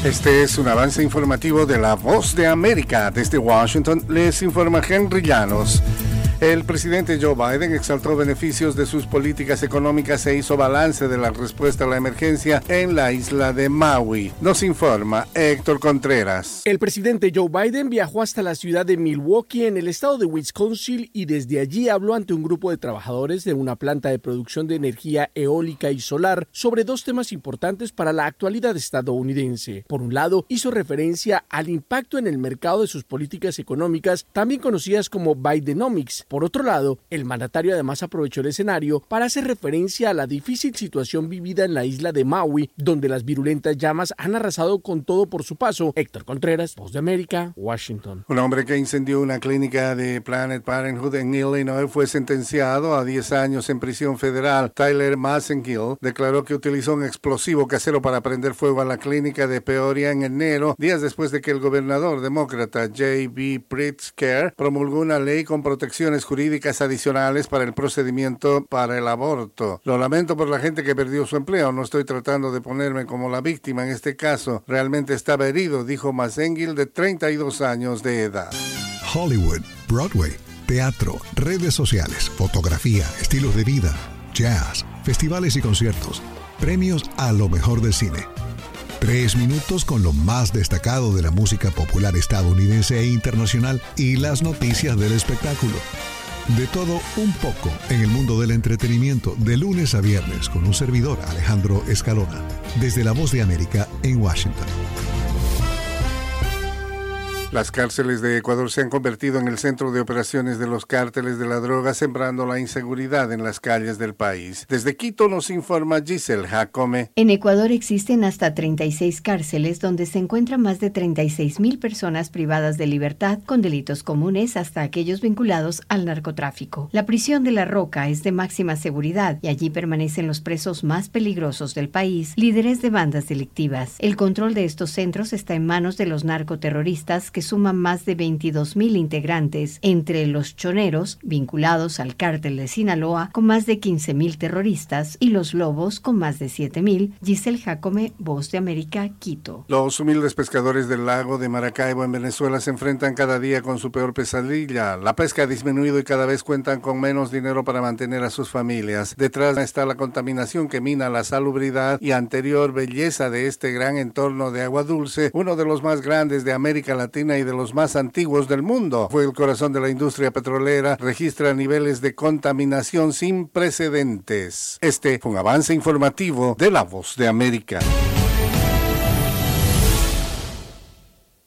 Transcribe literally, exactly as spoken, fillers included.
Este es un avance informativo de La Voz de América. Desde Washington les informa Henry Llanos. El presidente Joe Biden exaltó beneficios de sus políticas económicas e hizo balance de la respuesta a la emergencia en la isla de Maui. Nos informa Héctor Contreras. El presidente Joe Biden viajó hasta la ciudad de Milwaukee, en el estado de Wisconsin, y desde allí habló ante un grupo de trabajadores de una planta de producción de energía eólica y solar sobre dos temas importantes para la actualidad estadounidense. Por un lado, hizo referencia al impacto en el mercado de sus políticas económicas, también conocidas como Bidenomics. Por otro lado, el mandatario además aprovechó el escenario para hacer referencia a la difícil situación vivida en la isla de Maui, donde las virulentas llamas han arrasado con todo por su paso. Héctor Contreras, Voz de América, Washington. Un hombre que incendió una clínica de Planned Parenthood en Illinois fue sentenciado a diez años en prisión federal. Tyler Massengill declaró que utilizó un explosivo casero para prender fuego a la clínica de Peoria en enero, días después de que el gobernador demócrata J B Pritzker promulgó una ley con protecciones jurídicas adicionales para el procedimiento para el aborto. Lo lamento por la gente que perdió su empleo. No estoy tratando de ponerme como la víctima en este caso. Realmente estaba herido, dijo Massengill, de treinta y dos años de edad. Hollywood, Broadway, teatro, redes sociales, fotografía, estilos de vida, jazz, festivales y conciertos, premios a lo mejor del cine. Tres minutos con lo más destacado de la música popular estadounidense e internacional y las noticias del espectáculo. De todo un poco en el mundo del entretenimiento, de lunes a viernes, con un servidor, Alejandro Escalona, desde La Voz de América en Washington. Las cárceles de Ecuador se han convertido en el centro de operaciones de los cárteles de la droga, sembrando la inseguridad en las calles del país. Desde Quito nos informa Giselle Jacome. En Ecuador existen hasta treinta y seis cárceles donde se encuentran más de treinta y seis mil personas privadas de libertad con delitos comunes hasta aquellos vinculados al narcotráfico. La prisión de La Roca es de máxima seguridad y allí permanecen los presos más peligrosos del país, líderes de bandas delictivas. El control de estos centros está en manos de los narcoterroristas que suman más de veintidós mil integrantes, entre los choneros, vinculados al cártel de Sinaloa, con más de quince mil terroristas, y los lobos, con más de siete mil. Giselle Jacome, Voz de América, Quito. Los humildes pescadores del lago de Maracaibo en Venezuela se enfrentan cada día con su peor pesadilla. La pesca ha disminuido y cada vez cuentan con menos dinero para mantener a sus familias. Detrás está la contaminación que mina la salubridad y anterior belleza de este gran entorno de agua dulce, uno de los más grandes de América Latina y de los más antiguos del mundo. Fue el corazón de la industria petrolera, registra niveles de contaminación sin precedentes. Este fue un avance informativo de La Voz de América.